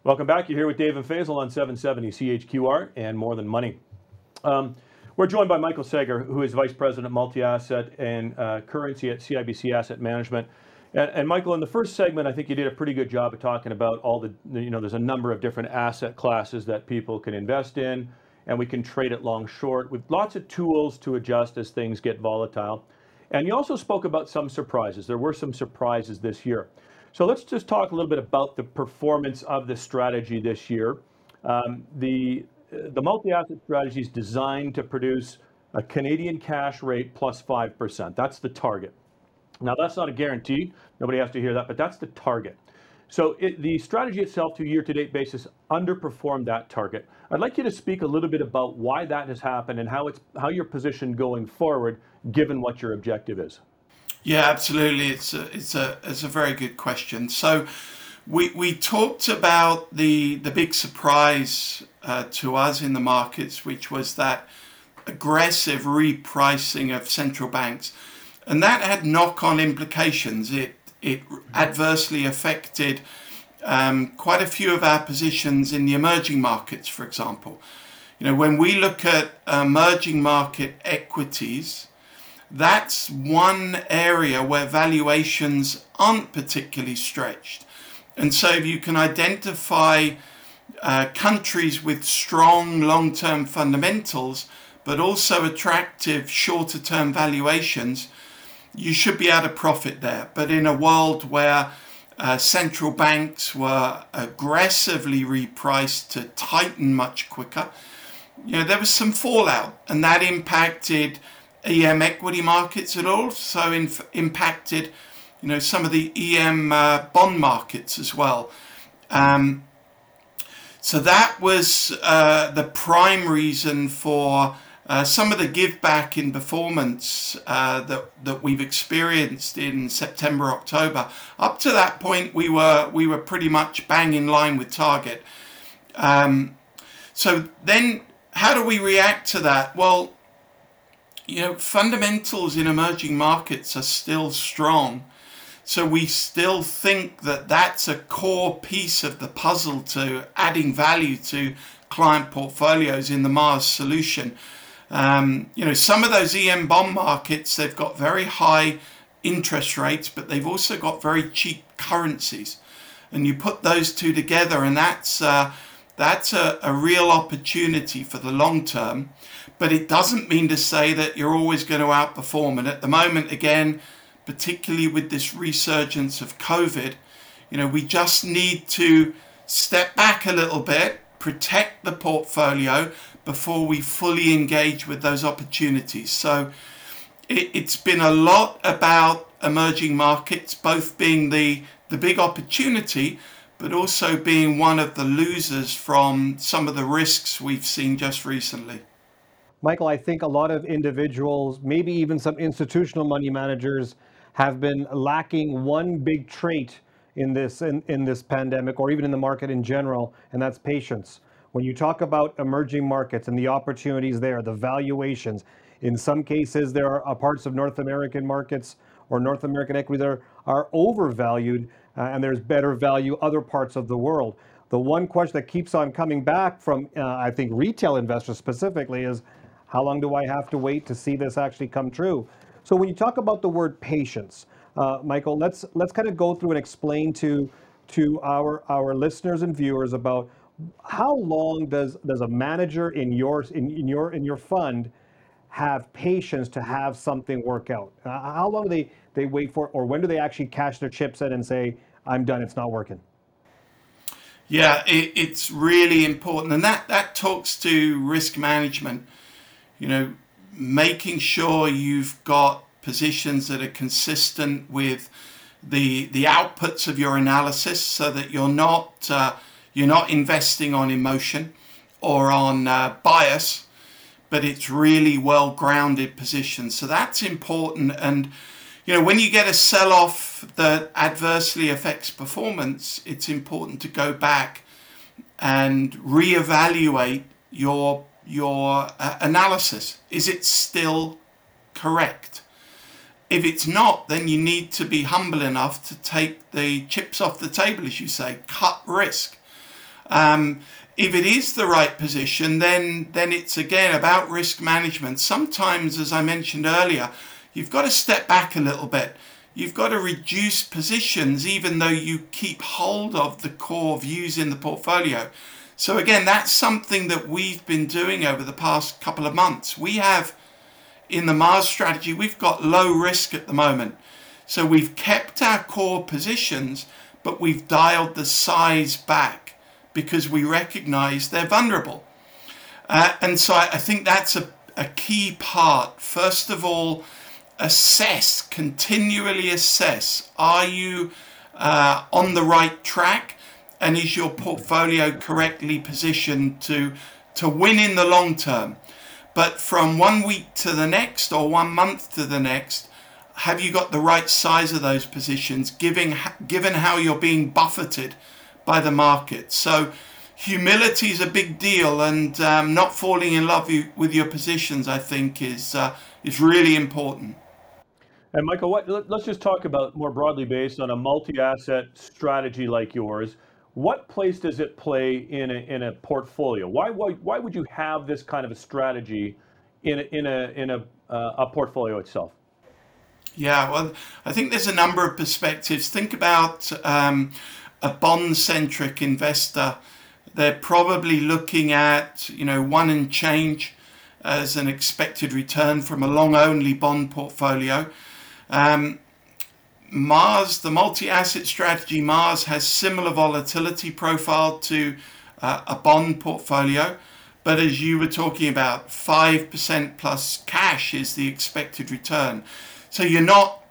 Welcome back. You're here with Dave and Faisal on 770 CHQR and More Than Money. We're joined by Michael Sager, who is Vice President Multi-Asset and Currency at CIBC Asset Management. And Michael, in the first segment, I think you did a pretty good job of talking about all there's a number of different asset classes that people can invest in, and we can trade it long, short, with lots of tools to adjust as things get volatile. And you also spoke about some surprises. There were some surprises this year. So let's just talk a little bit about the performance of the strategy this year. The multi-asset strategy is designed to produce a Canadian cash rate plus 5%. That's the target. Now, that's not a guarantee. Nobody has to hear that, but that's the target. So the strategy itself, to a year-to-date basis, underperformed that target. I'd like you to speak a little bit about why that has happened and how you're positioned going forward, given what your objective is. Yeah, absolutely. It's a very good question. So we talked about the big surprise to us in the markets, which was that aggressive repricing of central banks, and that had knock-on implications. It adversely affected quite a few of our positions in the emerging markets, for example. When we look at emerging market equities, that's one area where valuations aren't particularly stretched. And so if you can identify countries with strong long-term fundamentals, but also attractive shorter-term valuations, you should be able to profit there. But in a world where central banks were aggressively repriced to tighten much quicker, there was some fallout, and that impacted EM equity markets. It also impacted, some of the EM bond markets as well. So that was the prime reason for some of the give back in performance that we've experienced in September, October. Up to that point, we were pretty much bang in line with target. So then, how do we react to that? Well, fundamentals in emerging markets are still strong. So we still think that that's a core piece of the puzzle to adding value to client portfolios in the Mars solution. Some of those EM bond markets, they've got very high interest rates, but they've also got very cheap currencies. And you put those two together, and that's a real opportunity for the long term. But it doesn't mean to say that you're always going to outperform. And at the moment, again, particularly with this resurgence of COVID, we just need to step back a little bit, protect the portfolio before we fully engage with those opportunities. So it's been a lot about emerging markets, both being the big opportunity, but also being one of the losers from some of the risks we've seen just recently. Michael, I think a lot of individuals, maybe even some institutional money managers, have been lacking one big trait in this pandemic, or even in the market in general, and that's patience. When you talk about emerging markets and the opportunities there, the valuations, in some cases there are parts of North American markets or North American equities that are overvalued, and there's better value other parts of the world. The one question that keeps on coming back from, I think, retail investors specifically is, how long do I have to wait to see this actually come true? So when you talk about the word patience, Michael, let's kind of go through and explain to our listeners and viewers about how long does a manager in your fund have patience to have something work out? How long do they wait for, or when do they actually cash their chips in and say, I'm done, it's not working? Yeah, it's really important, and that talks to risk management. Making sure you've got positions that are consistent with the outputs of your analysis, so that you're not investing on emotion or on bias, but it's really well-grounded positions. So that's important. And when you get a sell-off that adversely affects performance, it's important to go back and reevaluate your analysis. Is it still correct? If it's not, then you need to be humble enough to take the chips off the table, as you say, cut risk. If it is the right position, then it's again about risk management. Sometimes, as I mentioned earlier, you've got to step back a little bit. You've got to reduce positions even though you keep hold of the core views in the portfolio. So again, that's something that we've been doing over the past couple of months. We have, in the Mars strategy, we've got low risk at the moment. So we've kept our core positions, but we've dialed the size back because we recognize they're vulnerable. And so I think that's a key part. First of all, continually assess, are you on the right track? And is your portfolio correctly positioned to win in the long term? But from 1 week to the next or 1 month to the next, have you got the right size of those positions, given how you're being buffeted by the market? So humility is a big deal, and not falling in love with your positions, I think, is really important. And Michael, let's just talk about more broadly based on a multi-asset strategy like yours. What place does it play in a portfolio? Why would you have this kind of a strategy in a portfolio itself? Yeah, well, I think there's a number of perspectives. Think about a bond-centric investor. They're probably looking at 1 and change as an expected return from a long-only bond portfolio. Mars, the multi-asset strategy, Mars has similar volatility profile to a bond portfolio, but as you were talking about, 5% plus cash is the expected return. So you're not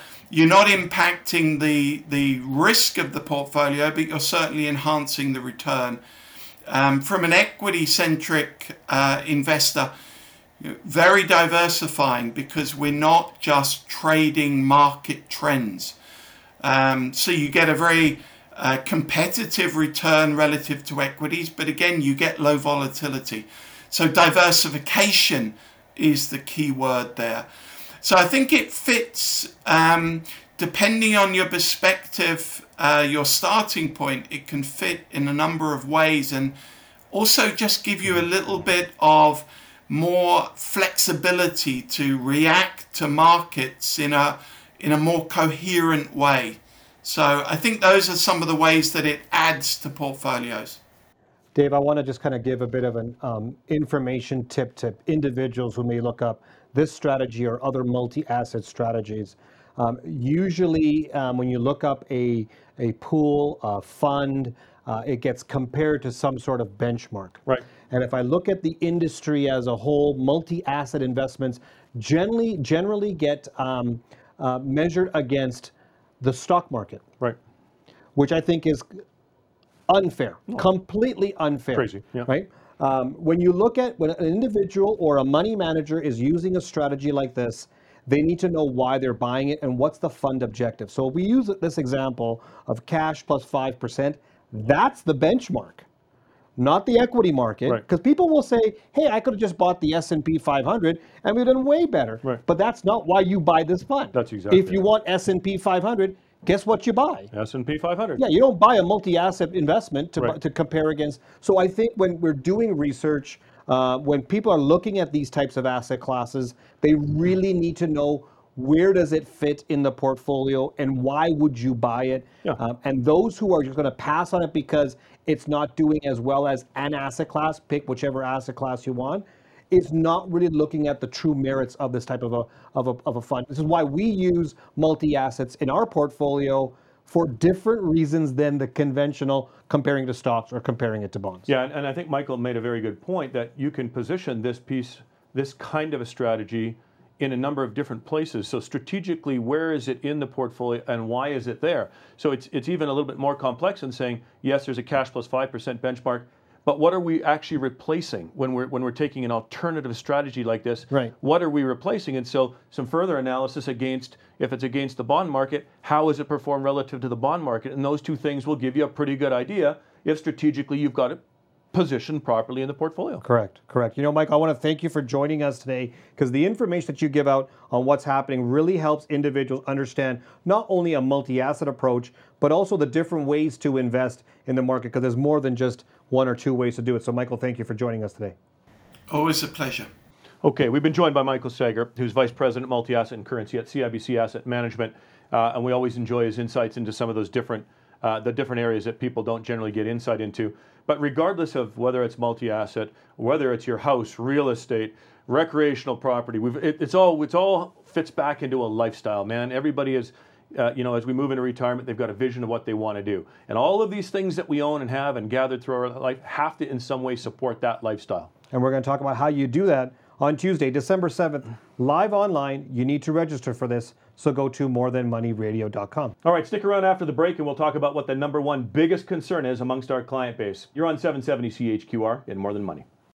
impacting the risk of the portfolio, but you're certainly enhancing the return. From an equity-centric investor, very diversifying, because we're not just trading market trends. So you get a very competitive return relative to equities, but again, you get low volatility. So diversification is the key word there. So I think it fits, depending on your perspective, your starting point, it can fit in a number of ways, and also just give you a little bit of more flexibility to react to markets in a more coherent way. So I think those are some of the ways that it adds to portfolios. Dave, I want to just kind of give a bit of an information tip to individuals who may look up this strategy or other multi-asset strategies. Usually, when you look up a pool, a fund, it gets compared to some sort of benchmark. Right. And if I look at the industry as a whole, multi-asset investments generally get measured against the stock market. Right. Which I think is unfair, completely unfair. Crazy, yeah. Right? When an individual or a money manager is using a strategy like this, they need to know why they're buying it and what's the fund objective. So if we use this example of cash plus 5%, that's the benchmark, not the equity market. Because people will say, hey, I could have just bought the S&P 500 and we've done way better. Right. But that's not why you buy this fund. That's exactly If you want S&P 500, guess what you buy? S&P 500. Yeah, you don't buy a multi-asset investment to, Right. to compare against. So I think when we're doing research, when people are looking at these types of asset classes, they really need to know where does it fit in the portfolio and why would you buy it? Yeah. And those who are just going to pass on it because it's not doing as well as an asset class, pick whichever asset class you want, is not really looking at the true merits of this type of a fund. This is why we use multi-assets in our portfolio for different reasons than the conventional comparing to stocks or comparing it to bonds. Yeah, and I think Michael made a very good point that you can position this kind of a strategy in a number of different places. So strategically, where is it in the portfolio and why is it there? So it's even a little bit more complex in saying, yes, there's a cash plus 5% benchmark, but what are we actually replacing when we're taking an alternative strategy like this? Right. What are we replacing? And so some further analysis if it's against the bond market, how is it perform relative to the bond market? And those two things will give you a pretty good idea if strategically you've got it positioned properly in the portfolio. Correct, correct. You know, Mike, I want to thank you for joining us today because the information that you give out on what's happening really helps individuals understand not only a multi-asset approach, but also the different ways to invest in the market because there's more than just one or two ways to do it. So, Michael, thank you for joining us today. Always a pleasure. Okay, we've been joined by Michael Sager, who's Vice President, Multi-Asset and Currency at CIBC Asset Management, and we always enjoy his insights into some of those different areas that people don't generally get insight into. But regardless of whether it's multi-asset, whether it's your house, real estate, recreational property, it's all fits back into a lifestyle, man. Everybody is, as we move into retirement, they've got a vision of what they want to do. And all of these things that we own and have and gathered through our life have to in some way support that lifestyle. And we're going to talk about how you do that on Tuesday, December 7th, live online. You need to register for this, so go to morethanmoneyradio.com. All right, stick around after the break and we'll talk about what the number one biggest concern is amongst our client base. You're on 770 CHQR in More Than Money.